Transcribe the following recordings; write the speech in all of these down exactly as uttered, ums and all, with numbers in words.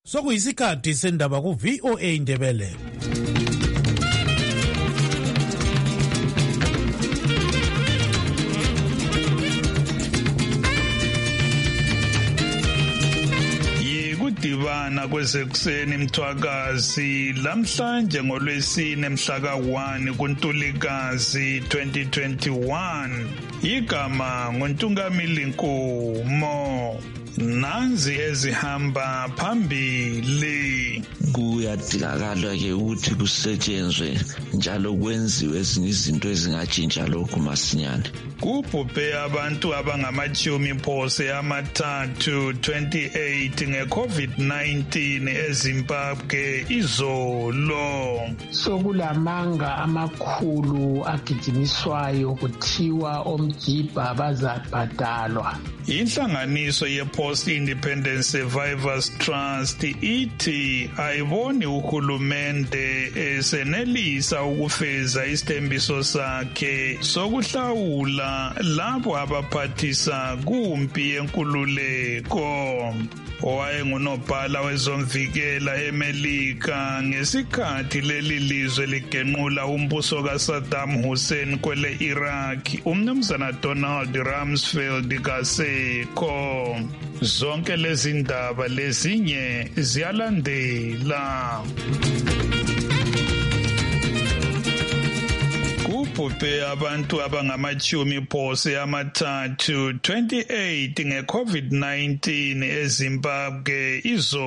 Sokuyisikhathi sendaba ku V O A Indebele. Yikudibana kwezekuseni mthwakazi lamhlanje ngolwesine mhla ka one kuNtulikazi twenty twenty-one. Igama nguNtungamili Nkomo. Nanzi ezihamba phambili. Kuyadingakala ke ukuthi kusetshenzwe njalo kwenziwe ezinye izinto ezingatshintsha lokhu masinyane. Kubhubhe abantu abangamachumi phose amathathu twenty-eight nge-COVID nineteen eZimbabwe izolo. Sokulamanga amakhulu agijimiswayo kuthiwa omjibha bazabhadalwa. Inhlanganiso ye-Post Independent Survivors Trust ithi ayiboni uhulumende esenelisa ukufeza isithembiso sakhe sokuhlawula labo abaphathisa kumpi yenkululeko. Owayengunobhala wezomvikela eMelika ngesikhathi leli lizwe ligenqula umbuso kaSaddam Hussein kwele Iraq, umnumzana Donald Rumsfeld kasekho. Zonke lezi ndaba lezinye ziyalandela. Kubhubhe abantu abangamachumi phose amathathu twenty-eight nge-COVID nineteen eZimbabwe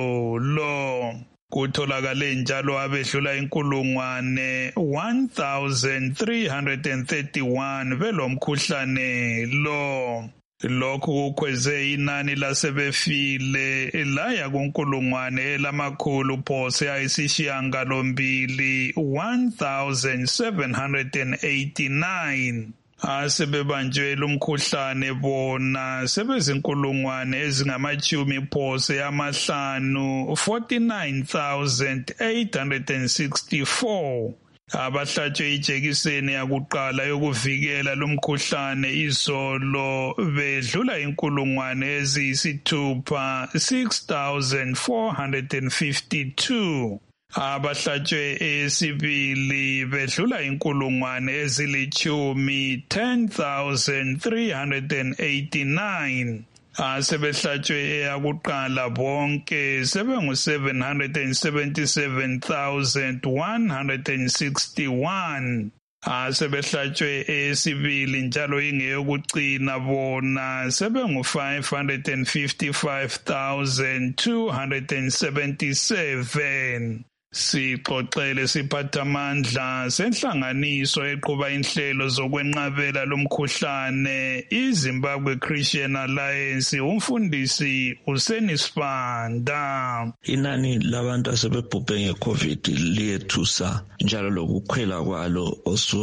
izolo. Kutholakale njalo abedlula inkulungwane one thousand three hundred thirty-one belomkhuhlane lo. Lokhu kukhweze inani lasebefile laya kunkulungwane elamakhulu phose ayisishiyagalombili one thousand seven hundred eighty-nine. Asebebanjwe lumkhuhlane bona sebezinkulungwane ezingamachumi phose amahlanu forty-nine thousand eight hundred sixty-four. Abahlatshwe ijekiseni yakuqala yokuvikela lumkhuhlane izolo bedlula inkulungwane eziyisithupha six thousand four hundred fifty-two. Abahlatshwe esibili bedlula inkulungwane ezilitshumi ten thousand three hundred eighty-nine. Asebehlatshwe eyakuqala bonke sebengu seven hundred seventy-seven thousand one hundred sixty-one. Asebehlatshwe esibili njalo ingeyokucina bona sebengu five hundred fifty-five thousand two hundred seventy-seven. Sixoxele siphathamandla senhlanganiso eqhuba inhlelo zokwenqabela lomkhuhlane iZimbabwe Christian Alliance umfundisi Useni Sibanda. Inani labantu asebebhubhe ngeCovid liyethusa njalo lokukhwela kwalo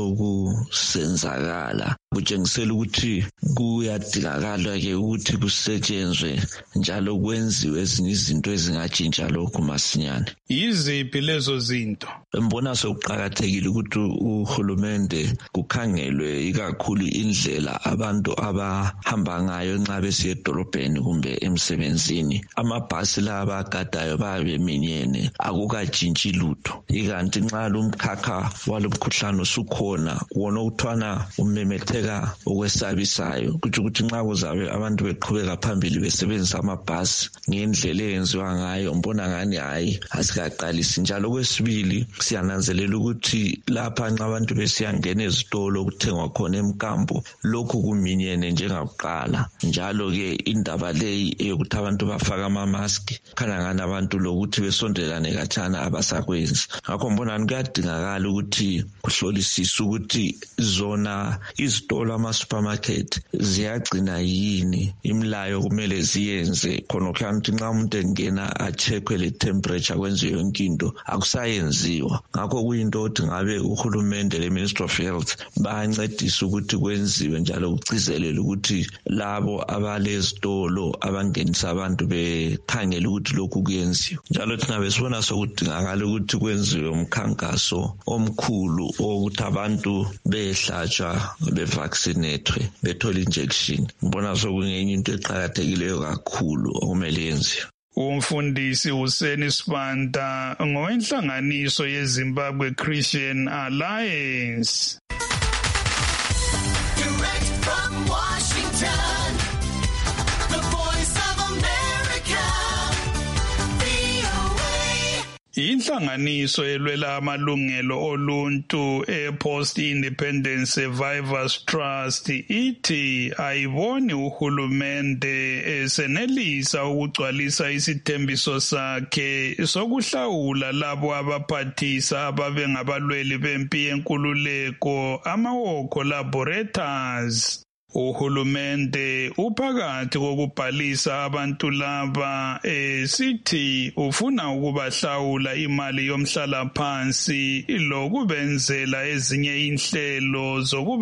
osokusenzakala. Kutshengisela ukuthi kuyadingakala ke ukuthi kusetshenzwe njalo kwenziwe ezinye izinto ezingatshintsha lokhu masinyane. Yiziphi lezo zinto? Mbona sokuqhakathekile ukuthi uhulumende kukhangelwe ikakhulu indlela abantu abahamba ngayo nxa besiya edolobheni kumbe emsebenzini. Amabhasi la abagadayo babe minyene akukatshintshi lutho. Ikanti nxa lumkhakha walomkhuhlane usukhona wona ukuthwana umemetheka okwesabisayo kuthi ukuthi nxa kuzabe abantu beqhubeka phambili besebenzisa amabhasi ngendlela eyenziwa ngayo mbona ngani hayi asikaqalisi. Njalo kwesibili siyananzelela ukuthi lapha nxa abantu besiyangena ezitolo kuthengwa khona emkambo lokhu kuminyene njengakuqala. Njalo ke indaba leyi eyokuthi abantu bafaka ama-mask khana ngani abantu lokuthi besondelane khatshana abasakwenzi. Ngakho mbona kuyadingakala ukuthi kuhlolisiswe ukuthi zona izitolo ama-supermarket ziyagcina yini imilayo kumele ziyenze khona ukuthi nxa umuntu engena acheckwe le temperature kwenziwe yonke into akusayenziwa. Ngakho kuyinto ukuthi ngabe uhulumende le Ministry of Health bayancedisa ukuthi kwenziwe njalo kucizelele ukuthi labo abalezitolo abangenisa abantu bekhangela ukuthi lokhu kuyenziwe. Njalo thina besibona sokudingakala ukuthi kwenziwe umkhankaso omkhulu ukuthi abantu behlatshwa bevaccinate bethola injection. Mbona sokungenye into eqhakathekileyo kakhulu okumele yenziwe. Umfundisi Hussein Sibanda ngowenhlanganiso yeZimbabwe Christian Alliance. Direct from Washington, the voice of America, V O A. Inhlanganiso elwela amalungelo oluntu e-Post Independence Survivors Trust ithi ayiboni uhulumende esenelisa ukugcwalisa isithembiso sakhe sokuhlawula labo abaphathisa ababe ngabalweli bempi yenkululeko ama-war collaborators. Uhulumende uphakathi kokubhalisa abantu laba esithi ufuna ukubahlawula imali yomhlalaphansi lokubenzela ezinye inhlelo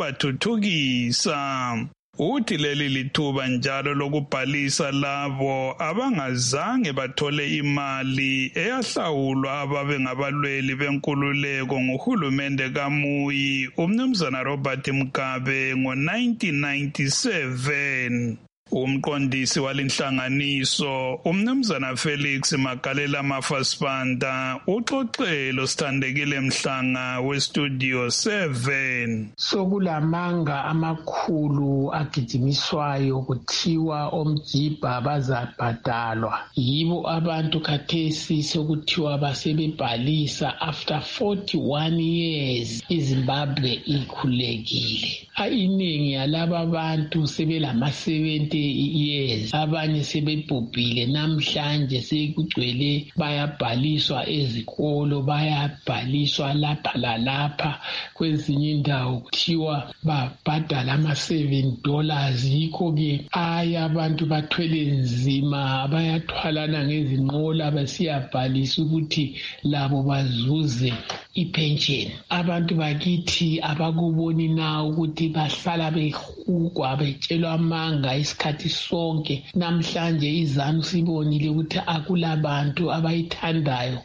zokubathuthukisa. Uthi leli lithuba njalo lokubhalisa labo abangazange bathole imali eyahlawulwa ababe ngabalweli benkululeko nguhulumende kaMuyi umnumzana Robert Mugabe ngo nineteen ninety-seven. Umqondisi walinhlanganiso umnumzana Felix Magalela Mafasibanda uxoxelo sithandekile Mhlanga westudio seven. Sokulamanga amakhulu agijimiswayo kuthiwa omjibha bazabhadalwa. Yibo abantu khathesi sokuthiwa basebebhalisa after forty-one years iZimbabwe ikhulekile. Iningi yalaba abantu sebelama seventy years, abanye sebebhubhile namhlanje sekugcwele bayabhaliswa ezikolo, bayabhaliswa lapha lalapha, kwezinye indawo kuthiwa babhadala ama seven dollars. Yikho ke aya abantu bathwele nzima, bayathwalana ngezinqola basiyabhalisa ukuthi labo bazuze ipension. Abantu bakithi abakuboni na ukuthi bahlala behugwa betshelwa amanga isikhathi sonke. Namhlanje izanu sibonile ukuthi akulabantu abayithandayo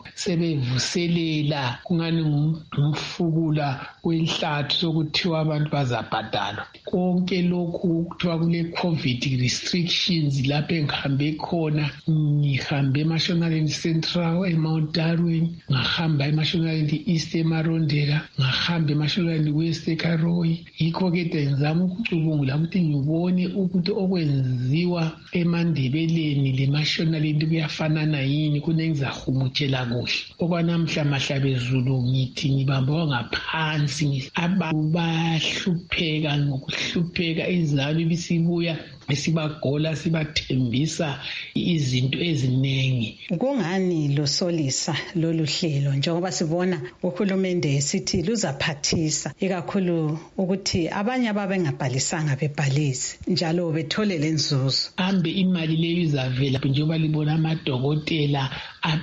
sebevuselela kungani ngumfukula wenhlathu sokuthiwa abantu bazabhadalwa. Konke lokhu kuthiwa kule COVID restrictions lapho engihambe khona, ngihambe eMashonaland Central eMount Darwin, ngahamba eMashonaland East eMarondera, ngahamba eMashonaland West eKaroyi. Yikho ke ngizama ukucubungula ukuthi ngibone ukuthi okwenziwa eMandebeleni leMashonaland kuyafanana yini, kunengizahumutshela kuhle. Okwanamhla mahlabezulu ngithi ngibamba ngaphansi, abantu bahlupheka ngokuhlupheka, izalo bisibuya sibagola sibathembisa izinto eziningi. Kungani losolisa lolu hlelo njengoba sibona uhulumende esithi luzaphathisa ikakhulu ukuthi abanye ababengabhalisanga bebhalise njalo bethole lenzuzo? Ambe imali leyo izavela njengoba libona amadokotela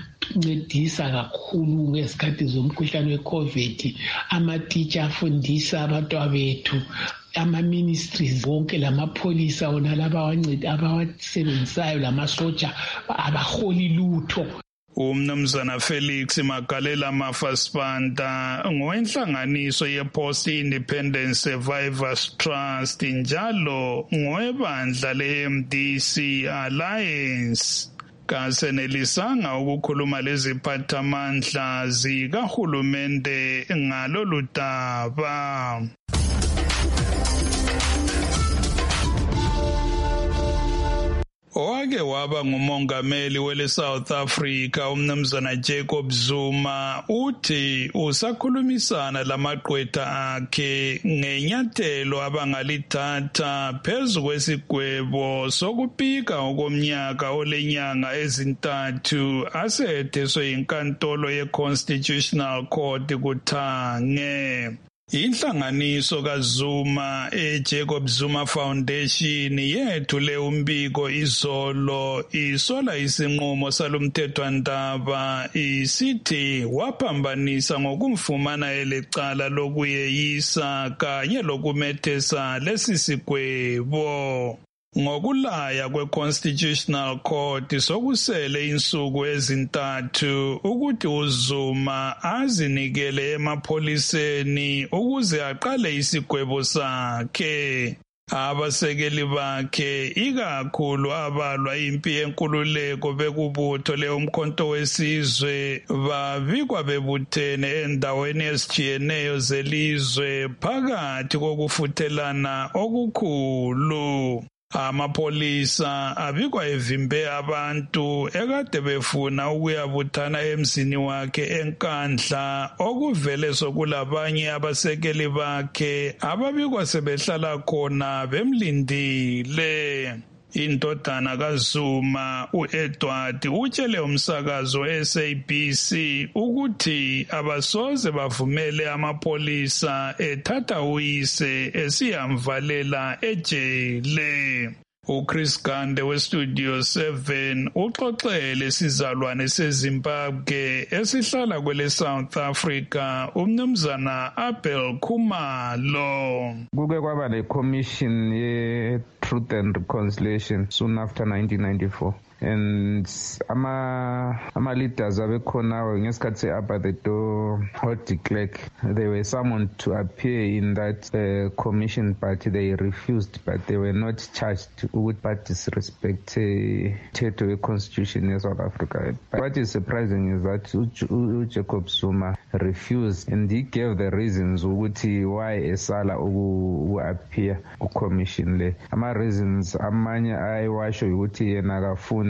ancedisa kakhulu ngesikhathi zomkhuhlane weCovid, ama-teacher afundisa abantwana bethu, ama-ministries wonke lamapholisa wona laba wanceda abawasebenzisayo lamasoja abaholi lutho. Umnumzana Felix Magalela Mafasibanda ngowenhlanganiso ye-Post Independence Survivors Trust njalo ngowebandla le-M D C Alliance. Kasenelisanga ukukhuluma leziphathamandla zikahulumende ngalolu daba. Owake waba ngumongameli wele South Africa umnumzana Jacob Zuma uthi usakhulumisana lamaqwetha akhe ngenyathelo abangalithatha phezu kwesigwebo sokupika okomnyaka olenyanga ezintathu asetheswe inkantolo ye-Constitutional Court kuThange. Inhlanganiso kaZuma eJacob Zuma Foundation yethule umbiko izolo isola isinqumo salomthethwandaba isithi waphambanisa ngokumfumana elecala lokuyeyisa kanye lokumethesa lesisigwebo. Ngokulaya kwe-Constitutional Court sokusele insuku ezintathu ukuthi uZuma azinikele emapholiseni ukuze aqale isigwebo sakhe. Abasekeli bakhe ikakhulu abalwa impi yenkululeko bekubutho leumkhonto wesizwe babikwa bebuthene endaweni ezitshiyeneyo zelizwe phakathi kokufuthelana okukhulu. Amapolisa abikwa evimbe abantu ekade befuna ukuyabuthana emzini wakhe eNkandla okuvele sokulabanye abasekeli bakhe ababikwa sebehlala khona bemlindile. Indodana kaZuma uEdward utshele umsakazo we-S A B C ukuthi abasoze bavumele amapolisa ethatha uyise esiyamvalela ejele. uChris Gande weStudio seven uxoxele sizalwane seZimbabwe esihlala kwele South Africa umnumzana Abel Khumalo. Kuke kwaba le commission ye Truth and Reconciliation soon after nineteen ninety-four. And ama ama leaders abekhona ngesikhathi se-Upper the Door hot de Klerk, they were summoned to appear in that uh, commission, but they refused, but they were not charged with but disrespect uh, constitution in South Africa. But what is surprising is that Jacob Zuma refused, and he gave the reasons why esala uku appear ku commission le. Ama reasons amanye ayiwasho ukuthi yena akafuni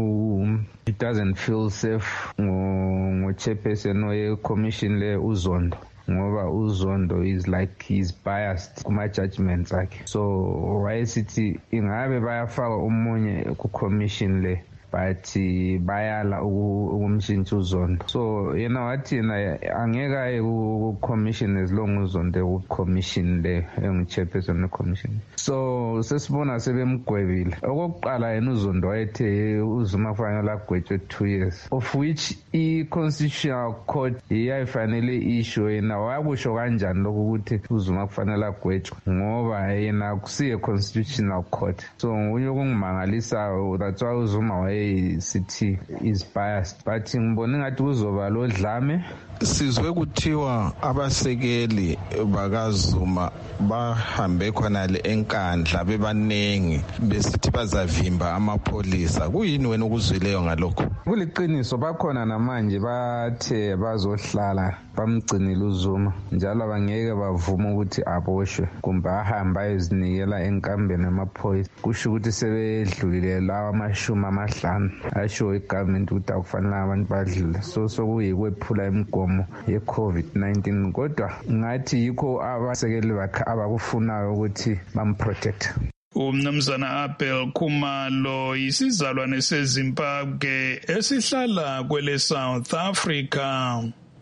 he doesn't feel safe ngo-chairperson we-commission le uZondo ngoba uZondo is like he's biased kuma-judgments akhe, so wayesithi ingabe bayafaka umunye ku-commission le but bayala ukumshintsha uZondo. So yena wathi yena angeke aye ku-commission as long uZondo ku-commission le engu-chairperson we-commission. So sesibona sebemgwebile. Okokuqala yena uZondo wayethe uZuma kufanele agwetshwe two years, of which i-Constitutional Court yayifanele issue yena wakusho kanjani lokhu ukuthi uZuma kufanele agwetshwe ngoba yena kusiye Constitutional Court. So unye okungimangalisa that's why uZuma waye city is biased, but ngibona ngathi kuzoba lo dlame. Sizwe kuthiwa abasekeli bakaZuma bahambe khona le eNkandla bebanengi besithi bazavimba amapolisa. Kuyini wena ukuzwileyo ngalokho? Kuliqiniso, bakhona namanje bathe bazohlala bamgcinile uZuma njalo abangeke bavuma ukuthi aboshwe kumbe ahambe ayozinikela enkambeni amaphoyisa. Kusho ukuthi sebedlulile lawa amashumi amahlanu asho igovernment ukuthi akufanele abantu badlule, so sokuyikwephula imigomo ye-COVID nineteen. Kodwa ngathi yikho abasekeli bakhe abakufunayo ukuthi bamprotect. Umnumzana Abel Khumalo yisizalwane seZimbabwe esihlala kwele South Africa.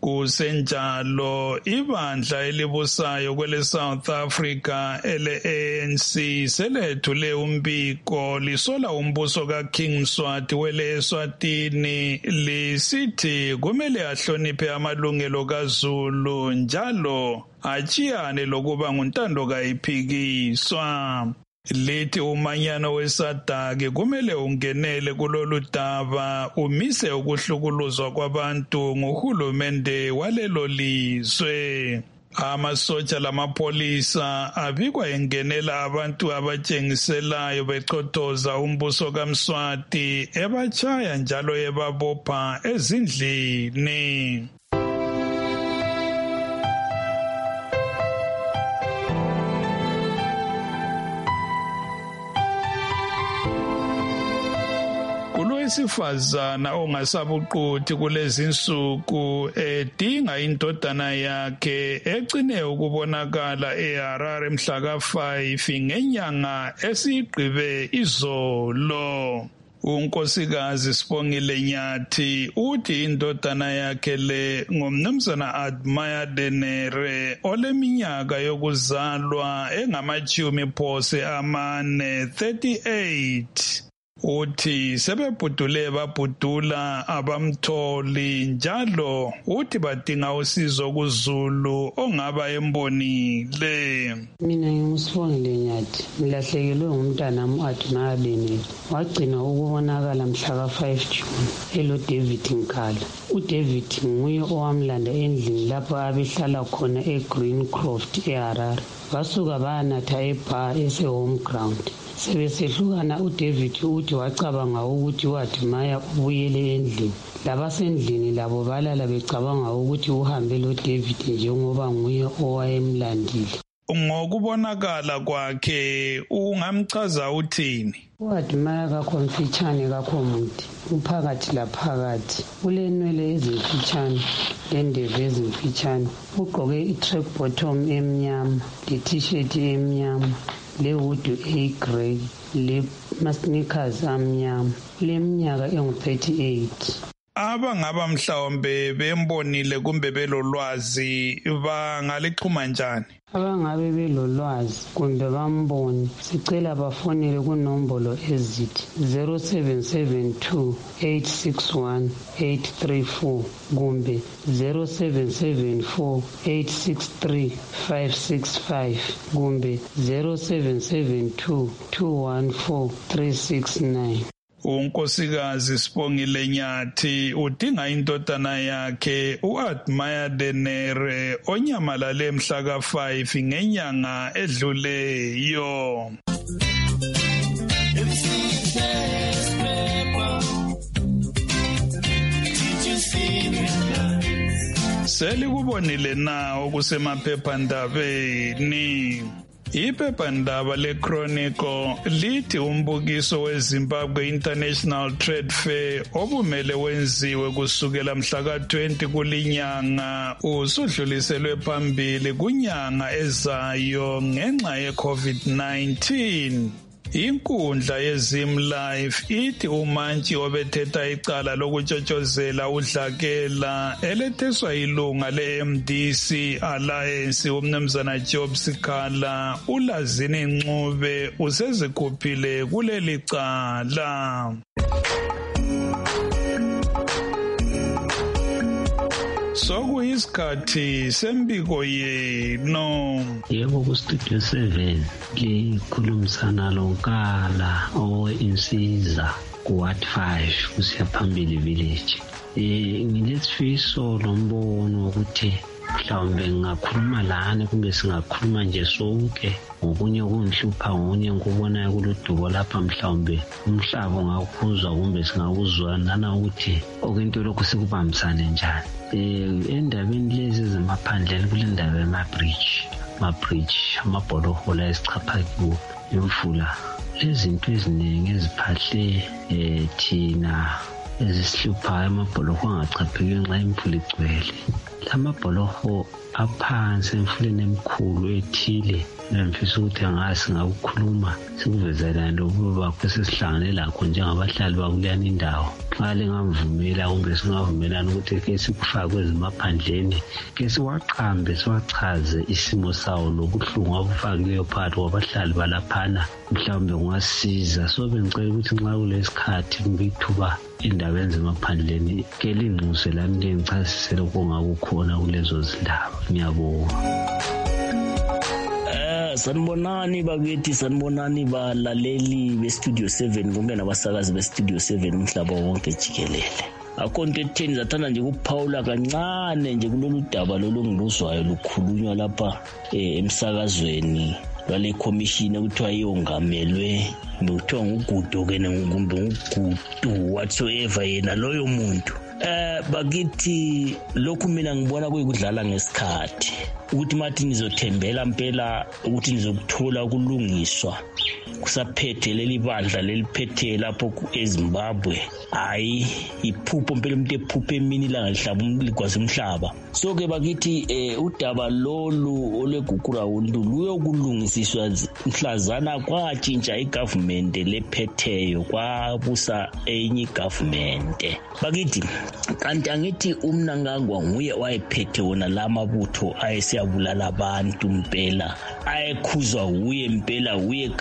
Kusenjalo ibandla elibusayo kwele South Africa ele-A N C selethule umbiko lisola umbuso kaKing Mswati wele Eswatini lisithi kumele ahloniphe amalungelo kaZulu njalo achiyane lokuba nguntando kayiphikiswa. Lithi umanyano wesadake kumele ungenele kulolu daba umise ukuhlukuluzwa kwabantu nguhulumende walelo lizwe. Amasotsha lamapolisa abikwa engenela abantu abatshengiselayo bechotoza umbuso kaMswati ebachaya njalo ebabopha ezindlini. Owesifazana ongasabuquthi kulezi insuku edinga indodana yakhe egcine ukubonakala eHarare mhla ka five ngenyanga esiyigqibe izolo. Unkosikazi Sibongile Nyathi uthi indodana yakhe le ngumnumzana Admire Denere oleminyaka yokuzalwa engamachumi phose amane thirty-eight. uthi sebebhudule babhudula abamtholi njalo uthi badinga usizo kuZulu ongaba embonile. Mina ngingusibongile Nyathi, ngilahlekelwe ngumntana uAdmaya Benele, wagcina ukubonakala mhla ka five June elo David Nkala. uDavid nguye owamlanda endlini lapho abehlala khona eGreen Croft eHarare. Basuka banatha ebar ese home ground. Sebesehlukana uDavid uthi wacabanga ukuthi uAdmaya ubuyele endlini. Labasendlini labo balala becabanga ukuthi uhambe lo David njengoba nguye owayemlandile. Ngokubonakala kwakhe ungamchaza uthini? uAdmaya kakho mfitshane kakho mude, uphakathi laphakathi, ulenwele ezimfitshane lendebe ezimfitshane, ugqoke i-track bottom emnyama le-t-shirt emnyama lehudu eyi-grey le-sneakers amnyama, leminyaka engu-thirty-eight. Abangaba mhlawumbe bembonile kumbe belolwazi bangalixhuma njani? Abangabe belolwazi kumbe bambone sicela bafonele kunombolo ezithi zero seven seven two eight six one eight three four kumbe zero seven seven four eight six three five six five kumbe zero seven seven two two one four three six nine. Unkosikazi Sibongile Nyathi udinga indodana yakhe uAdmaya Benele onyamalale mhla ka five ngenyanga edluleyo. Selikubonile na okusemaphephandabeni. Iphephandaba leChronicle lithi umbukiso weZimbabwe International Trade Fair obumele wenziwe kusukela mhla ka twenty kulinyanga usudluliselwe phambili kunyanga ezayo ngenxa yeCovid nineteen. Inkundla yeZimLife ithi umantshi obethetha icala lokutshotshozela udlakela eletheswa ilunga le-M D C Alliance umnumzana Job Sikhala uLazini Ncube usezikhuphile kuleli cala. Sokuyisikhathi sembiko yenu. Yebo kustudio seven likhulumisana lonkala owe-Insiza kuward five kusiya phambili village. Eh ngilesifiso lombono ukuthi mhlawumbe ngakhuluma lana kumbe singakhuluma nje sonke ngokunye kunhlupha ngonye ngubona kuludubo lapha mhlawumbe umhlaba ungakhuzwa kumbe singakuzwana ukuthi okwento lokho sikubambisane njani. Eh endabeni lezi zemaphandleni kulendaba yama-bridge ama-bridge amabholohola esichapha kiwo imfula lezinto eziningi eziphahle eh thina ezisihluphayo amabholoho angachapheki ngenxa imfula igcwele. Lamabholoho aphansi emfuleni emkhulu ethile ngifisa ukuthi angasi ngakukhuluma sikuvezela ndokuba kwesisihlangane lakho njengabahlali bakuleyana indawo. Xa lingamvumela kumbe singavumelana ukuthi ke sikufake kwezimaphandleni ke siwaqambe siwachaze isimo sawo lokuhlungu abufakileyo phakathi kwabahlali balaphana mhlawumbe kungasiza. So bengicela ukuthi nxa kulesikhathi kumbe ithuba indaba zemaphandleni ke lingcuse lami lengichasisele kongakukhona kulezo zindaba. Ngiyabonga. Sanibonani bakithi, sanibonani balaleli beStudio seven kumbe nabasakazi beStudio seven umhlaba wonke jikelele. Akho into etheni zathanda nje kuphawula kancane nje kulolu daba lolungiluzwayo lukhulunywa lapha emsakazweni lwale commission ekuthiwa iyongamelwe ngokuthiwa ngugudo ke ngumbe ngugudo whatsoever yena loyo muntu. Eh bakithi lokhu mina ngibona kuyikudlala ngesikhathi ukuthi mathi nizothembela impela ukuthi nizokuthola kulungiswa kusaphethe leli bandla leliphethe lapho eZimbabwe. Hayi iphupho impela umuntu ephuphe emini la ngihlaba umligwaza umhlaba. So ke bakithi eh udaba lolu olegugura wontu luyokulungisiswa mhlazana kwatshintsha igovernment lephetheyo kwabusa enye igovernment. Bakithi kanti angithi umnangangwa nguye wayephethe wona lamabutho ayesiyabulala abantu impela ayekhuzwa uye impela uye kanye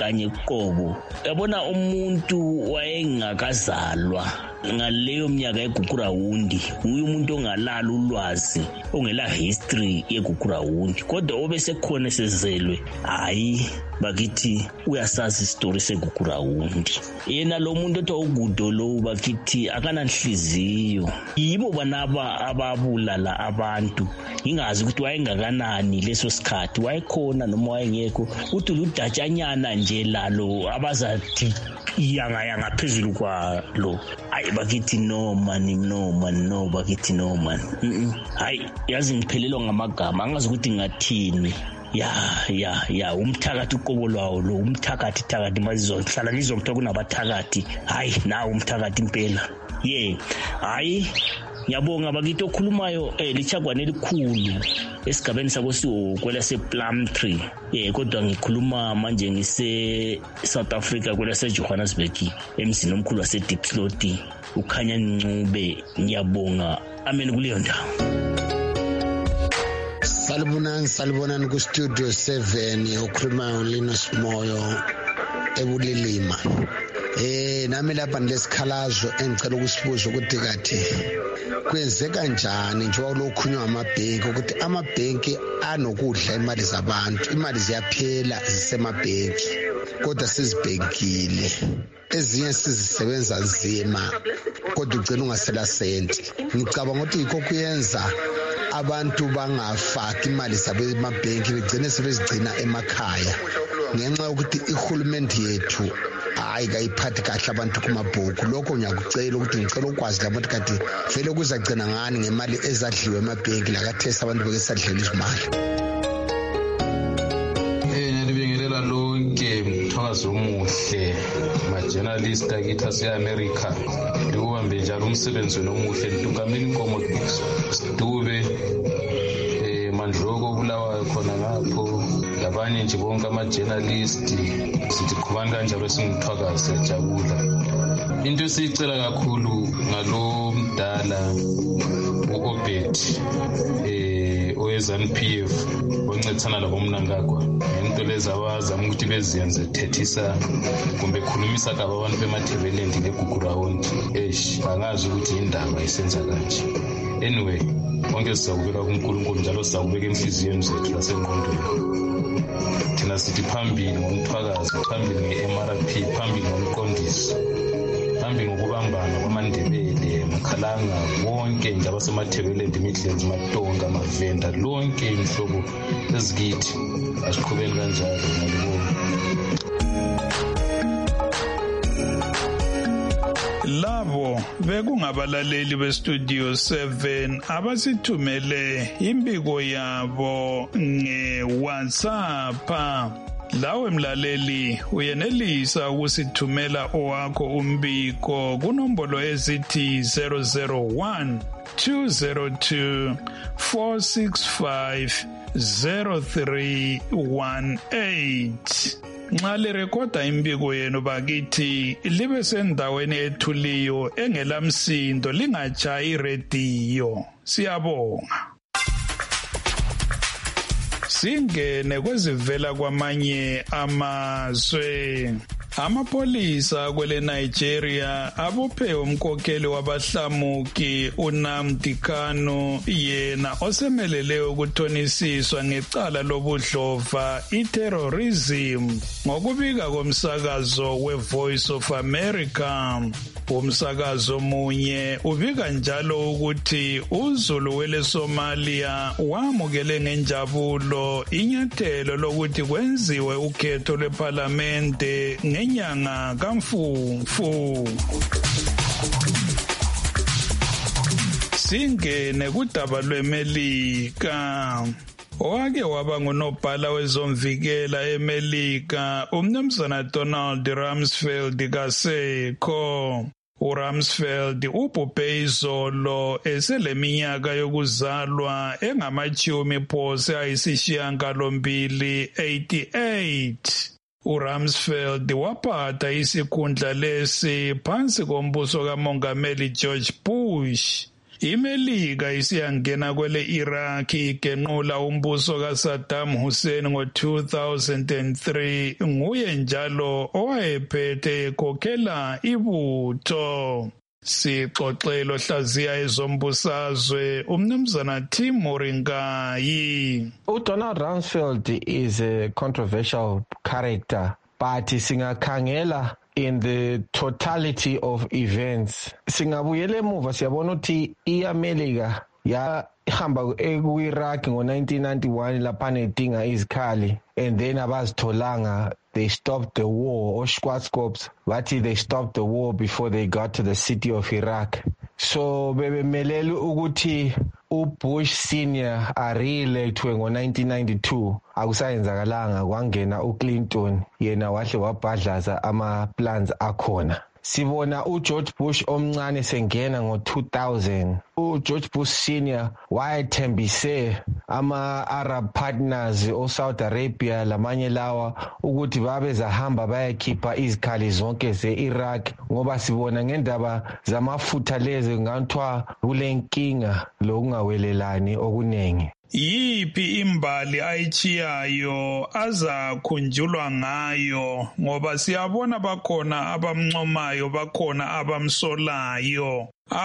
uqobo. Yabona umuntu wayengakazalwa ngaleyo minyaka yeGugurawundi, uyu umuntu ongalala ulwazi, ongela history yeGugurawundi, kodwa obese khona sezelwe hayi bakithi uyasazi istory seGugurawundi. Yena lo muntu othi ugudo lo bakithi akananhliziyo. Yibo banaba ababulala abantu. Ingazi ukuthi wayengakanani leso sikhathi, wayekhona noma wayengekho, uthi ludatshanyana nje lalo abazathi yanga yanga phezulu kwa lo. Hayi bakithi no man no man no bakithi no man. Hayi yazi ngiphelelwa ngamagama angazi ukuthi ngathini. Ya ya ya umthakathi uqobo lwawo lo umthakathi thakathi mazizohlala ngizomthola kunabathakathi. Hayi na umthakathi impela. Ye hayi ngiyabonga bakithi okhulumayo eh lichagwane elikhulu esigabeni sakosiwo kwela se Plumtree. Eh kodwa ngikhuluma manje ngise South Africa kwela se Johannesburg emzini omkhulu wase Diepsloot ukhanya Ncube. Ngiyabonga amen kuleyo ndawo. Salibonani salibonani ku studio seven okhulumayo Linus Moyo ebulilima. Eh nami lapha ndilesikhalazo engicela ukusibuza ukuthi kathi kwenzeka kanjani njengoba lokhunywa amabhenki ukuthi amabhenki anokudla imali zabantu, imali ziyaphela zisemabhenki kodwa sizibhenkile, ezinye sizisebenza nzima kodwa ugcina ungasela senti. Ngicabanga ukuthi yikho kuyenza abantu bangafaki imali zabo emabhenki, begcine sebezigcina emakhaya ngenxa yokuthi ihulumende yethu hayi kayiphathi kahle abantu kumabhuku. Lokho ngiyakucela ukuthi ngicela ukwazi lapho kanti vele kuzagcina ngani ngemali ezadliwe emabhenki lakathesa abantu bekesadlela izimali. Eh ngiyabingelela lonke mthakazi omuhle ma-journalist akithi ase-America. Ndiwuhambe njalo umsebenzi nomuhle ntukamela inkomo Dube eh Mandloko Bulawayo khona ngapho labanye nje bonke ama-journalist sithi khubani kanjalo singumthakazi siyajabula. Into esiyicela kakhulu ngalo mdala u-Obed eh owe-ZANU P F oncedisana labo Mnangagwa ngento lezi abazama ukuthi beziyenze thethisa kumbe khulumisa kaba abantu bemathebelendi leGugurawundi. Eish angazi ukuthi indaba isenza kanje. Anyway konke sizakubeka kuNkulunkulu njalo sizakubeka emhliziyweni zethu lasengqondweni. Thina sithi phambili ngomthwakazi, phambili nge-M R P, phambili ngomqondisi, phambili ngokubambana kwamaNdebele, Makhalanga, wonke nje abasemathebelendi, Midlands, Matonga, Mavenda, lonke inhlobo ezikithi asiqhubeni kanjalo ngakubona. Labo bekungabalaleli bestudio seven abasithumele imbiko yabo nge-WhatsApp. Lawe mlaleli uyenelisa ukusithumela owakho umbiko kunombolo ezithi zero zero one two zero two four six five zero three one eight. Nxa lirekhoda imbiko yenu bakithi libe sendaweni ethuliyo engelamsindo, lingatshayi irediyo. Siyabonga. Singene kwezivela kwamanye amazwe. Amapolisa kwele Nigeria abophe umkhokheli wabahlamuki uNamdi Kanu, yena osemelele ukuthonisiswa ngecala lobudlova i-terrorism, ngokubika komsakazo we-Voice of America. Umsakazo munye ubika njalo ukuthi uZulu wele Somalia wamukele ngenjabulo inyathelo lokuthi kwenziwe ukhetho lweParlamente ngenyanga kaMfumfu. Singene kudaba lweMelika. Owake waba ngunobhala wezomvikela eMelika uMnumzana Donald Rumsfeld kasekho. uRumsfeld ubhubhe izolo eseleminyaka yokuzalwa engamachumi phose ayisishiyagalombili eighty-eight. uRumsfeld waphatha isikhundla lesi phansi kombuso kaMongameli George Bush. imelika isiyangena kwele Iraq igenqula umbuso kaSaddam Hussein ngo-two thousand three nguye njalo owayephethe ekhokhela ibutho. Sixoxelo hlaziya ezombusazwe umnumzana Tim Moringayi. uDonald Rumsfeld is a controversial character, but singakhangela in the totality of events singabuyela emuva siyabona ukuthi iAmelika yahamba ku-Iraq ngo-nineteen ninety-one lapha nedinga izikhali, and then abazitholanga they stopped the war, or Schwarzkopf bathi they stopped the war before they got to the city of Iraq. So bebemelele ukuthi uBush senior are-electwe ngo-nineteen ninety-two, akusayenzakalanga, kwangena uClinton yena wahle wabhadlaza ama-plans akhona. Sibona uGeorge Bush omncane sengena ngo-two thousand. uGeorge Bush senior wayethembise ama-Arab partners o-Saudi Arabia lamanye lawa ukuthi babezahamba bayakhipha izikhali zonke ze-Iraq ngoba sibona ngendaba zamafutha lezi ngathiwa kulenkinga lokungawelelani okunengi. Yiphi imbali ayichiyayo azakhunjulwa ngayo ngoba siyabona bakhona abamncomayo bakhona abamsolayo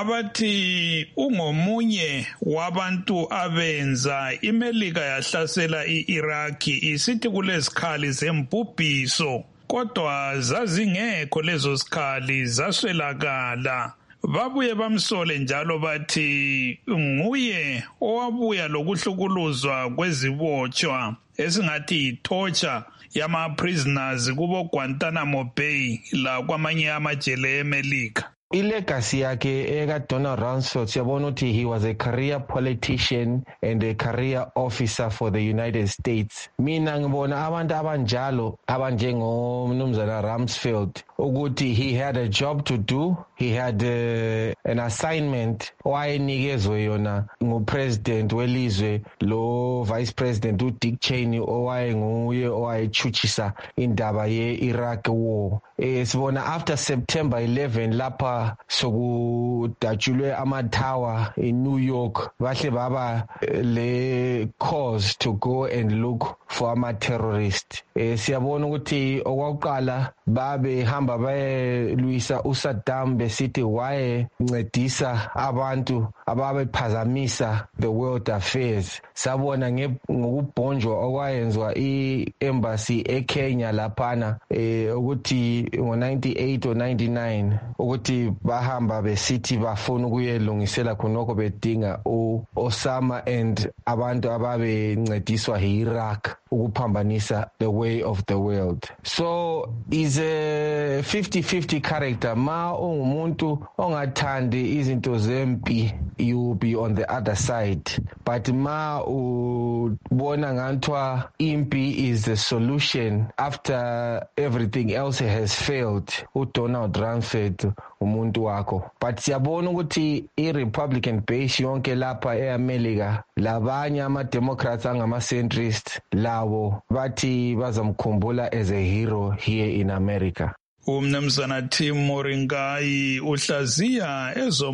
abathi ungomunye wabantu abenza iMelika yahlasela iIraq isithi kulezikhali zembubhiso kodwa zazingekho lezo zikhali zaswelakala. Babuye bamsole njalo bathi nguye owabuya lokuhlukuluzwa kwezibotshwa esingathi torture yama prisoners kubo Guantanamo Bay la kwamanye amajele eMelika. Ilegacy yakhe eka Donald Rumsfeld siyabona ukuthi he was a career politician and a career officer for the United States. Mina ngibona abantu abanjalo abanjengomnumzana Rumsfeld ukuthi he had a job to do, he had uh, an assignment owayenikezwe yona ngupresident welizwe lo vice president uDick Cheney owayenguye owayechuchisa indaba ye-Iraq war. Eh, sibona after September eleven lapha sokudatshulwe amatower in New York bahle baba le cause to go and look for ama-terrorist. Eh, siyabona ukuthi okwakuqala babe hamba bayelwisa uSaddam besithi wayencedisa abantu ababephazamisa the world affairs. Sabona ngokubhonjwa okwayenzwa i-embassy eKenya laphana eh, ukuthi ngo-ninety-eight or ninety-nine ukuthi bahamba besithi bafuna ukuyelungisela khonokho bedinga u-Osama and abantu ababencediswa yi-Iraq ukuphambanisa the way of the world. So is a fifty fifty character. Ma ungumuntu ongathandi izinto zempi, you be on the other side, but ma ubona ngathiwa impi is the solution after everything else has failed, uDonald Rumsfeld umuntu wakho. But siyabona ukuthi i-Republican base yonke lapha eAmelika labanye ama-Democrats angama-centrist labo bathi bazamkhumbula as a hero here in America. Umnumzana Tim Moringayi uhlaziya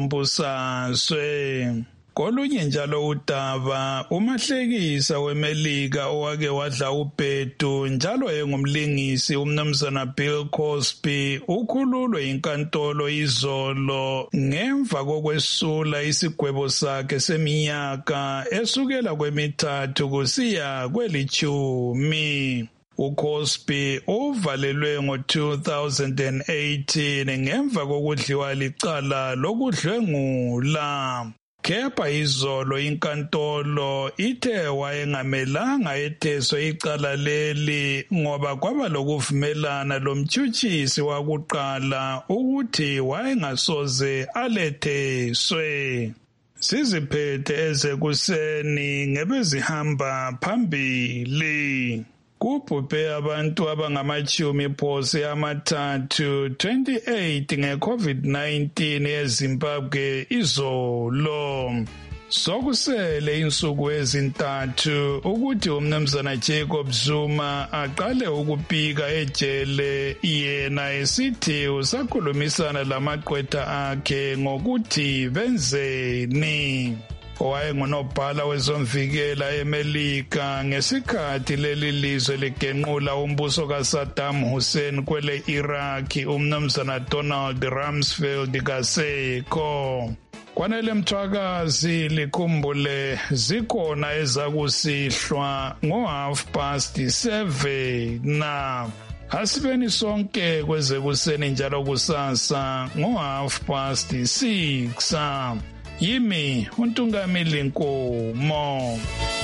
ezombusazwe. Kolunye njalo udaba umahlekisa weMelika owake wadla ubhedu njalo engumlingisi umnumzana Bill Cosby ukhululwe inkantolo izolo ngemva kokwesula isigwebo sakhe seminyaka esukela kwemithathu kusiya kwelichumi. uCosby uvalelwe ngo-two thousand eighteen ngemva kokudliwa licala lokudlwengula. Kepha izolo inkantolo ithe wayengamelanga etheswe icala leli ngoba kwaba lokuvumelana lomtshutshisi wakuqala ukuthi wayengasoze aletheswe. Siziphethe ezekuseni ngebezihamba phambili. Kubhubhe abantu abangamachumi phose amathathu twenty-eight nge-COVID nineteen eZimbabwe izolo. Sokusele insuku ezintathu ukuthi umnumzana Jacob Zuma aqale ukupika ejele yena esithi usakhulumisana lamaqwetha akhe ngokuthi benzeni. Owayengunobhala wezomvikela eMelika ngesikhathi leli lizwe ligenqula umbuso kaSaddam Hussein kwele Iraq umnumzana Donald Rumsfeld kasekho. Kwanele mthwakazi likhumbule zikhona ezakusihlwa ngo half past seven na asibeni sonke kweze kuseni njalo kusasa ngo half past six. Yimi uNtungamili Nkomo.